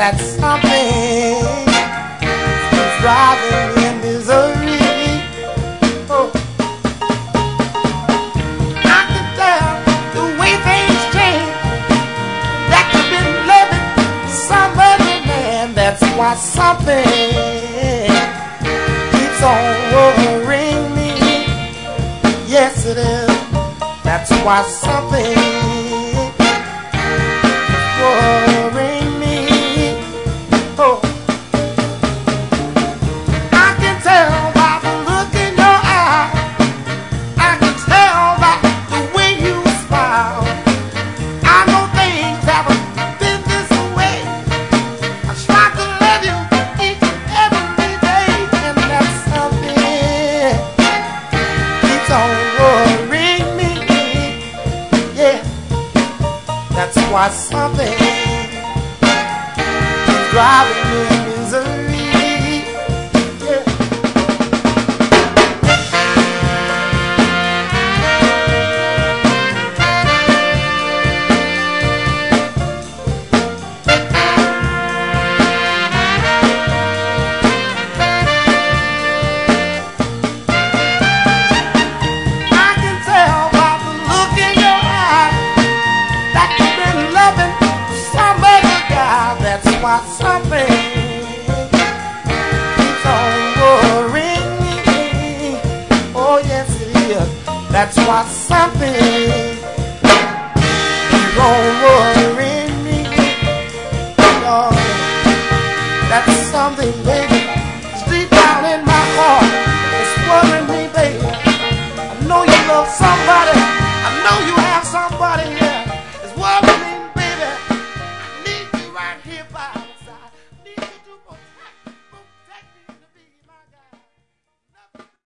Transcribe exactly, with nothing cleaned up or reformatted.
that something is driving me in misery. Oh, I can tell the way things change, that you've been loving some other man. That's why something keeps on worrying me. Yes, it is. That's why something worrying me. Oh, I can tell by the look in your eye. I can tell by the way you smile. I know things haven't been this way. I try to love you each and every day, and that's something keeps on worrying me. Yeah, that's why something is driving me in misery. Yeah. I can tell by the look in your eye that you've been loving some other guy. That's why something keeps on worrying me. Oh yes it is. That's why something keeps on worrying me. Oh, that's something, baby, it's deep down in my heart. It's worrying me, baby. I know you love somebody. I know you have somebody here. It's worrying me, baby. I need you right here by